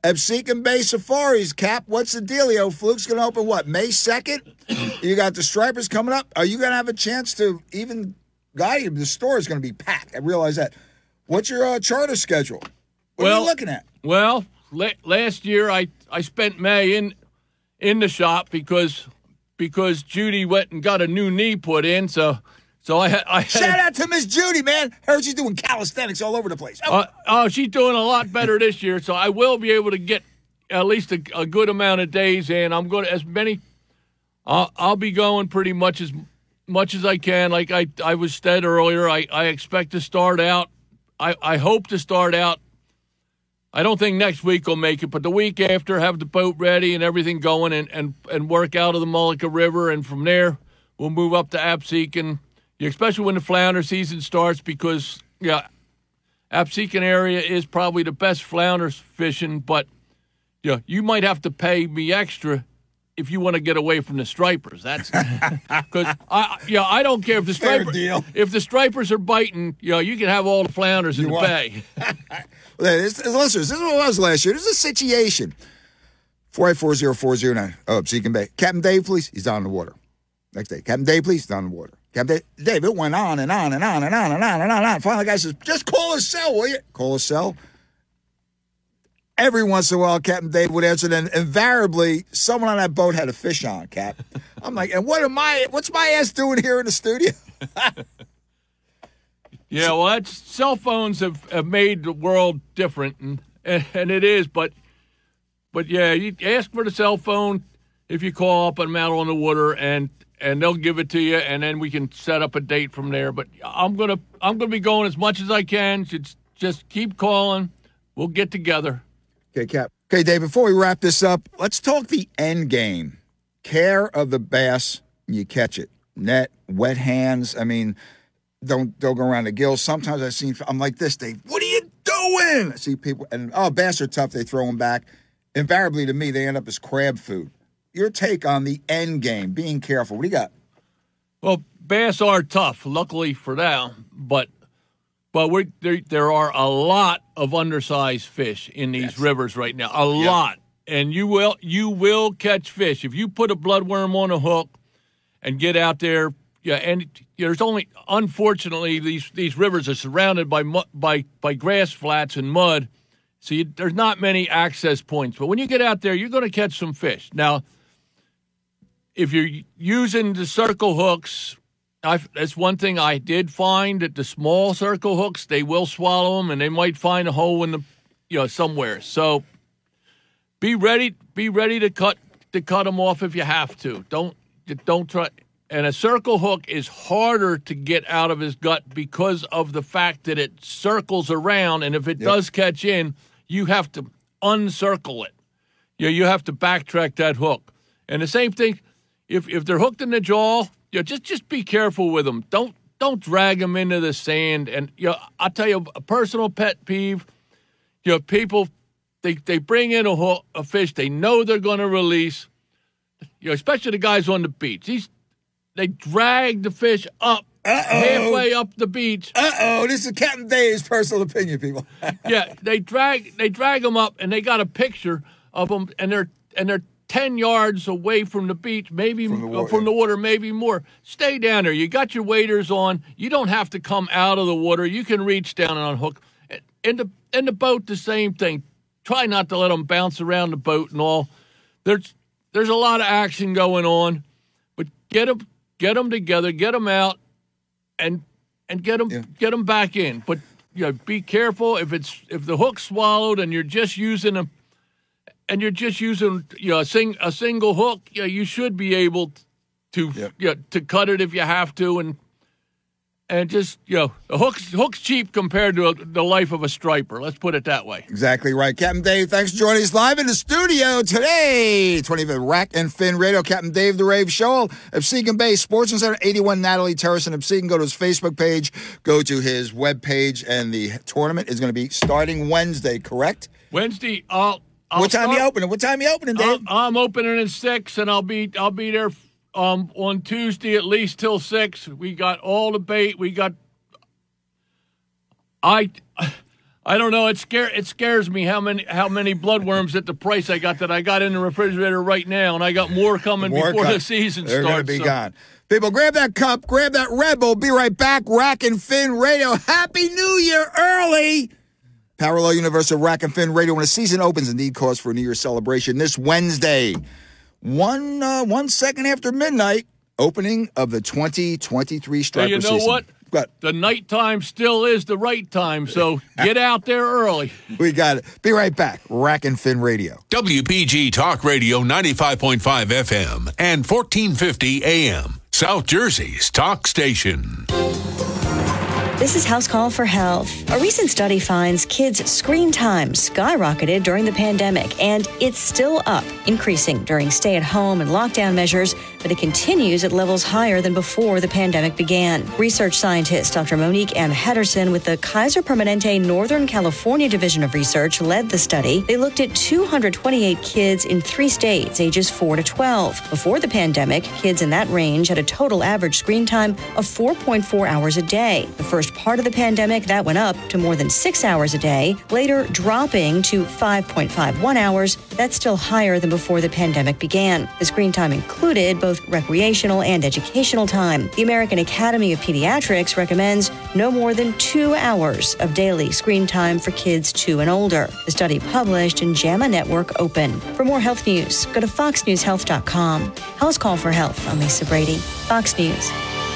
Absecon Bay Safaris, Cap. What's the dealio? Fluke's going to open, what, May second? You got the Stripers coming up. Are you going to have a chance to even guide you? The store is going to be packed. I realize that. What's your uh, charter schedule? What well, are you looking at? Well, la- last year I, I spent May in in the shop because because Judy went and got a new knee put in, so so I had I had, shout out to Miss Judy, man. Heard she's doing calisthenics all over the place. Oh. Uh, oh, she's doing a lot better this year, so I will be able to get at least a, a good amount of days in. I'm going to as many. I'll, I'll be going pretty much as much as I can. Like I I was said earlier, I, I expect to start out. I, I hope to start out. I don't think next week will make it, but the week after, have the boat ready and everything going and, and, and work out of the Mullica River. And from there, we'll move up to Absecon, especially when the flounder season starts because, yeah, Absecon area is probably the best flounder fishing, but yeah, you might have to pay me extra if you want to get away from the stripers. That's because I, yeah, I don't care if the stripers, if the stripers are biting, you know, you can have all the flounders in You the want- bay. This, listeners, this is what it was last year. This is a situation. four eight four zero four zero nine. Oh, Absecon Bay. Captain Dave, please. He's down in the water. Next day. Captain Dave, please. Down in the water. Captain Dave, Dave, it went on and on and on and on and on and on and on. Finally, the guy says, just call his cell, will you? Call his cell. Every once in a while, Captain Dave would answer, and invariably, someone on that boat had a fish on, Cap. I'm like, and what am I, what's my ass doing here in the studio? Yeah, well, that's, cell phones have, have made the world different, and, and and it is. But but yeah, you ask for the cell phone if you call up and I'm out on the water, and and they'll give it to you, and then we can set up a date from there. But I'm gonna I'm gonna be going as much as I can. Just just keep calling. We'll get together. Okay, Cap. Okay, Dave. Before we wrap this up, let's talk the end game. Care of the bass, you catch it. Net, wet hands. I mean. Don't don't go around the gills. Sometimes I've seen, I'm like this, Dave, what are you doing? I see people, and oh, bass are tough. They throw them back. Invariably to me, they end up as crab food. Your take on the end game, being careful. What do you got? Well, bass are tough, luckily for them, but but we there, there are a lot of undersized fish in these yes. rivers right now, a yep. lot. And you will you will catch fish. If you put a bloodworm on a hook and get out there, yeah, and there's only, unfortunately, these, these rivers are surrounded by mu- by by grass flats and mud, so you, there's not many access points. But when you get out there, you're going to catch some fish. Now, if you're using the circle hooks, I've, that's one thing I did find that the small circle hooks, they will swallow them, and they might find a hole in the, you know, somewhere. So be ready, be ready to cut to cut them off if you have to. Don't don't try. And a circle hook is harder to get out of his gut because of the fact that it circles around, and if it yep. does catch in, you have to uncircle it. You know, you have to backtrack that hook. And the same thing, if if they're hooked in the jaw, you know, just just be careful with them. Don't don't drag them into the sand. And you know, I'll tell you a personal pet peeve. You know, people they they bring in a hook, a fish they know they're going to release. You know, especially the guys on the beach. These They drag the fish up Uh-oh. halfway up the beach. Uh-oh, this is Captain Dave's personal opinion, people. yeah, they drag they drag them up, and they got a picture of them, and they're and they're ten yards away from the beach, maybe from the water, from the water maybe more. Stay down there. You got your waders on. You don't have to come out of the water. You can reach down and unhook. In the in the boat, the same thing. Try not to let them bounce around the boat and all. There's there's a lot of action going on, but get them. Get them together, get them out, and and get them yeah. get them back in. But you know, be careful if it's if the hook's swallowed and you're just using a and you're just using you know a sing a single hook. You know, you should be able to yeah. you know, to cut it if you have to, and and just you know the hook's hook's cheap compared to a, the life of a striper. Let's put it that way. Exactly right, Captain Dave. Thanks for joining us live in the studio today. twenty-fifth Rack and Fin Radio. Captain Dave the Rave Show, Absecon Bay Sports Center, eighty-one Natalie Terrace in Absecon. Go to his Facebook page. Go to his web page, and the tournament is going to be starting Wednesday. Correct? Wednesday. I'll. I'll what time start, you opening? What time you opening, Dave? I'm, I'm opening at six, and I'll be I'll be there. Um, on Tuesday at least till six. We got all the bait. We got. I, I don't know. It scare it scares me how many how many bloodworms at the price I got that I got in the refrigerator right now, and I got more coming more before cup. the season They're starts. They're going to be so. gone. People, grab that cup, grab that Red Bull. Be right back. Rack and Fin Radio. Happy New Year early. Parallel Universe of Rack and Fin Radio. When the season opens, indeed cause for a New Year's celebration this Wednesday. One uh, one second after midnight, opening of the twenty twenty-three striper Hey, you know season. what? What? The nighttime still is the right time, so get out there early. We got it. Be right back. Rack and Fin Radio. W P G Talk Radio ninety-five point five F M and fourteen fifty A M. South Jersey's talk station. This is House Call for Health. A recent study finds kids' screen time skyrocketed during the pandemic, and it's still up, increasing during stay-at-home and lockdown measures, but it continues at levels higher than before the pandemic began. Research scientist Doctor Monique M. Hederson with the Kaiser Permanente Northern California Division of Research led the study. They looked at two hundred twenty-eight kids in three states, ages four to twelve. Before the pandemic, kids in that range had a total average screen time of four point four hours a day. The first part of the pandemic, that went up to more than six hours a day, later dropping to five point five one hours. That's still higher than before the pandemic began. The screen time included both recreational and educational time. The American Academy of Pediatrics recommends no more than two hours of daily screen time for kids two and older. The study published in JAMA Network Open. For more health news, go to fox news health dot com. House Call for Health. I'm Lisa Brady, Fox News.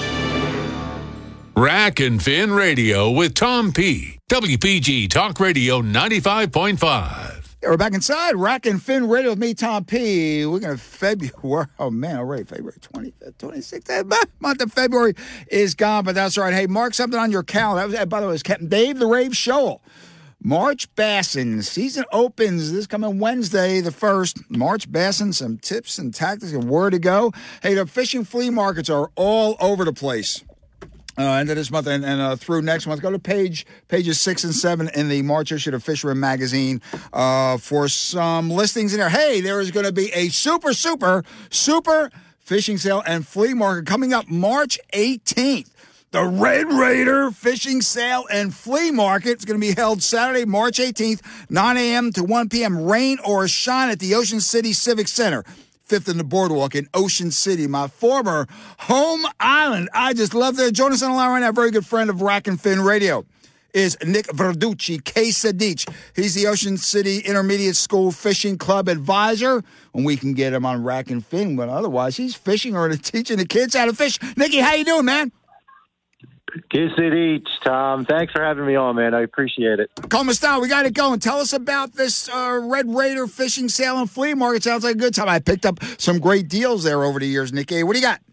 Rack and Fin Radio with Tom P. W P G Talk Radio ninety-five point five. Yeah, we're back inside Rack and Fin Radio with me, Tom P. We're going to February. Oh, man, already February twenty-fifth, twenty-sixth. That month of February is gone, but that's all right. Hey, mark something on your calendar. That was, by the way, it was Captain Dave the Rave Shoal. March Bassin. Season opens this coming Wednesday, the first. March Bassin, some tips and tactics and where to go. Hey, the fishing flea markets are all over the place. Uh, end of this month and, and uh, through next month. Go to page pages six and seven in the March issue of Fisherman Magazine uh, for some listings in there. Hey, there is going to be a super, super, super fishing sale and flea market coming up March eighteenth. The Red Raider Fishing Sale and Flea Market is going to be held Saturday, March eighteenth, nine a.m. to one p.m. Rain or shine at the Ocean City Civic Center. Fifth in the Boardwalk in Ocean City, my former home island. I just love that. Join us on the line right now. A very good friend of Rack and Fin Radio is Nick Verducci, K-Sadich. He's the Ocean City Intermediate School Fishing Club advisor. And we can get him on Rack and Fin, but otherwise he's fishing or teaching the kids how to fish. Nicky, how you doing, man? K-Sadich, Tom. Thanks for having me on, man. I appreciate it. Como está? We got it going. Tell us about this uh, Red Raider Fishing Sale and Flea Market. Sounds like a good time. I picked up some great deals there over the years, Nicky. What do you got?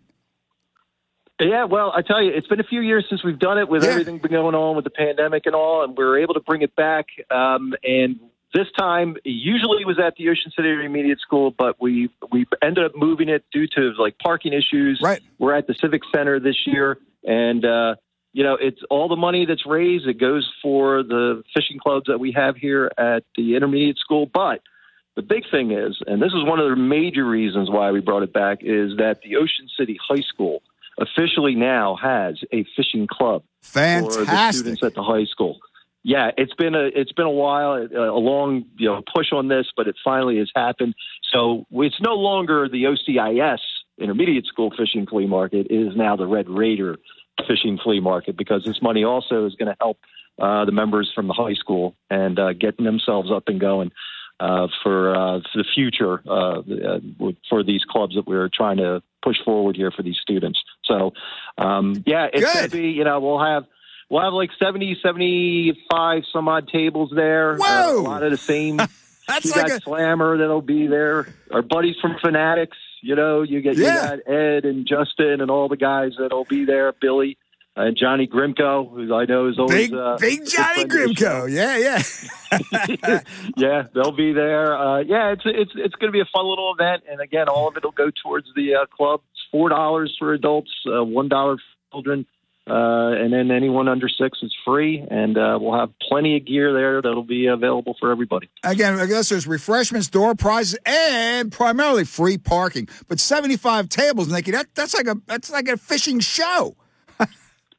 Yeah, well, I tell you, it's been a few years since we've done it with yeah. everything been going on with the pandemic and all, and we were able to bring it back. Um, and this time, usually it was at the Ocean City Intermediate School, but we we ended up moving it due to like parking issues. Right. We're at the Civic Center this year, and uh, you know, it's all the money that's raised. It goes for the fishing clubs that we have here at the intermediate school. But the big thing is, and this is one of the major reasons why we brought it back, is that the Ocean City High School officially now has a fishing club Fantastic. for the students at the high school. Yeah, it's been a it's been a while, a, a long you know push on this, but it finally has happened. So it's no longer the O C I S Intermediate School Fishing Flea Market. It is now the Red Raider Fishing Flea Market, because this money also is going to help uh, the members from the high school and uh, getting themselves up and going uh, for, uh, for the future uh, uh, for these clubs that we're trying to push forward here for these students. So, um, yeah, it's going to be, you know, we'll have we'll have like seventy, seventy-five some odd tables there. Whoa! Uh, a lot of the same. That's you like got a... Slammer that'll be there. Our buddies from Fanatics. You know, you get yeah. you got Ed and Justin and all the guys that'll be there, Billy and Johnny Grimko, who I know is always big, uh, big Johnny Grimko. Yeah, yeah, yeah. They'll be there. Uh, yeah, it's it's it's going to be a fun little event, and again, all of it will go towards the uh, club. It's four dollars for adults, uh, one dollar for children, uh, and then anyone under six is free. And uh, we'll have plenty of gear there that'll be available for everybody. Again, I guess there's refreshments, door prizes, and primarily free parking. But seventy-five tables, Nicky. That that's like a that's like a fishing show.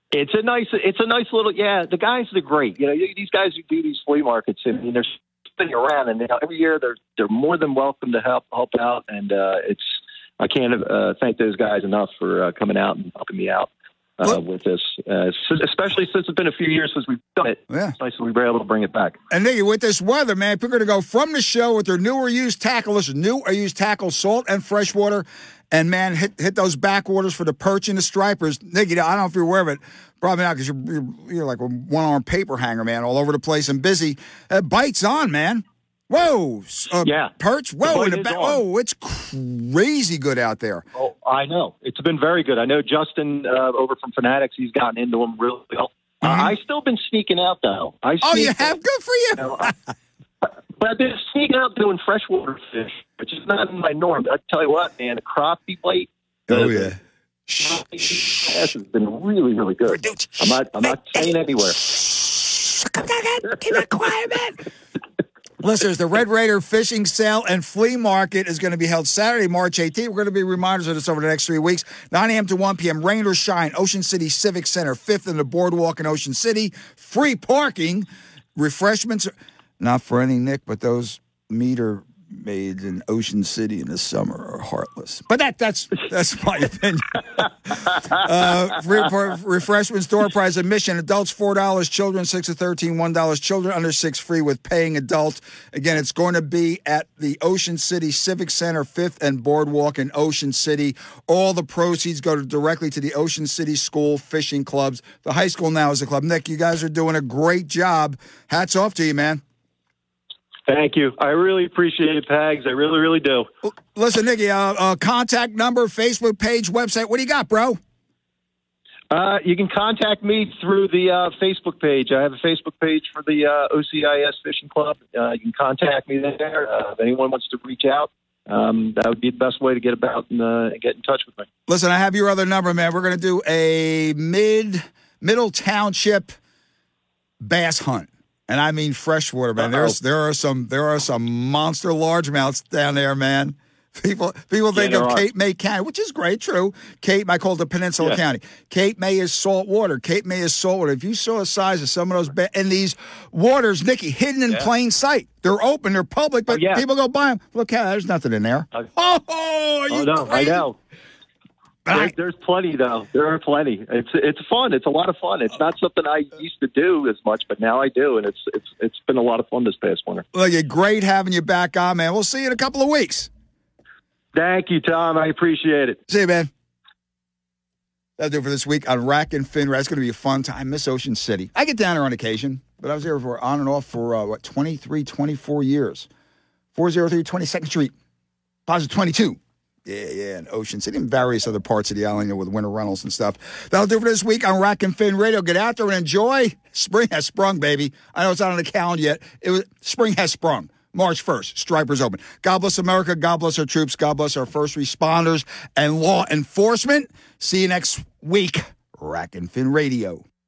It's a nice, it's a nice little, yeah, the guys are great. You know, these guys who do these flea markets, I mean, they're sitting around, and you know, every year they're they're more than welcome to help help out, and uh, it's I can't uh, thank those guys enough for uh, coming out and helping me out uh, with this, uh, especially since it's been a few years since we've done it. Yeah. It's nice that we were able to bring it back. And Nicky, with this weather, man, people are going to go from the show with their new or used tackle, listen, new or used tackle, salt and freshwater, and, man, hit hit those backwaters for the perch and the stripers. Nicky, I don't know if you're aware of it. Probably not, because you're, you're, you're like a one-armed paper hanger, man, all over the place and busy. Uh, bites on, man. Whoa. Uh, yeah. Perch. Whoa. The In the ba- oh, it's crazy good out there. Oh, I know. It's been very good. I know Justin uh, over from Fanatics, he's gotten into them really well. Mm-hmm. Uh, I've still been sneaking out, though. I oh, you sneak- have? Good for you. you know, I, but I've been sneaking out doing freshwater fish, which is not in my norm. I tell you what, man, a crappie plate. Oh, yeah. This has been really, really good. I'm not, I'm not saying anywhere. Keep it quiet, man. Listeners, the Red Raider Fishing Sale and Flea Market is going to be held Saturday, March eighteenth. We're going to be reminders of this over the next three weeks. nine a.m. to one p.m. Rain or shine, Ocean City Civic Center, fifth in the Boardwalk in Ocean City. Free parking. Refreshments, not for any, Nick, but those meter maids in Ocean City in the summer are heartless. But that that's that's my opinion. uh, free for refreshments, door price admission, adults four dollars, children six to thirteen, one dollar, children under six free with paying adult. Again, it's going to be at the Ocean City Civic Center, fifth and Boardwalk in Ocean City. All the proceeds go to, directly to the Ocean City School Fishing Clubs. The high school now is a club. Nick, you guys are doing a great job. Hats off to you, man. Thank you. I really appreciate it, Pags. I really, really do. Listen, Nicky, uh, uh, contact number, Facebook page, website. What do you got, bro? Uh, you can contact me through the uh, Facebook page. I have a Facebook page for the uh, O C I S Fishing Club. Uh, you can contact me there. Uh, if anyone wants to reach out, um, that would be the best way to get about and uh, get in touch with me. Listen, I have your other number, man. We're going to do a mid middle township bass hunt. And I mean freshwater, man. Uh-oh. There's there are some there are some monster largemouths down there, man. People people think yeah, of are. Cape May County, which is great, true. Cape, I call it the Peninsula Yeah. County. Cape May is salt water. Cape May is salt water. If you saw the size of some of those ba- and these waters, Nicky, hidden in Yeah. plain sight. They're open, they're public, but Oh, yeah. people go by them. Look, how there's nothing in there. Uh, oh, oh, are you Oh, no, crazy? I know. There, there's plenty, though. There are plenty. It's it's fun. It's a lot of fun. It's not something I used to do as much, but now I do, and it's it's it's been a lot of fun this past winter. Look, it's great having you back on, man. We'll see you in a couple of weeks. Thank you, Tom. I appreciate it. See you, man. That'll do it for this week on Rack and Fin. It's going to be a fun time. I miss Ocean City. I get down there on occasion, but I was there for on and off for, uh, what, twenty-three, twenty-four years. four oh three twenty-second Street. Positive twenty-two. Yeah, yeah, in Ocean City and various other parts of the island, you know, with winter rentals and stuff. That'll do it for this week on Rack and Fin Radio. Get out there and enjoy. Spring has sprung, baby. I know it's not on the calendar yet. It was Spring has sprung. March first, Stripers open. God bless America. God bless our troops. God bless our first responders and law enforcement. See you next week. Rack and Fin Radio.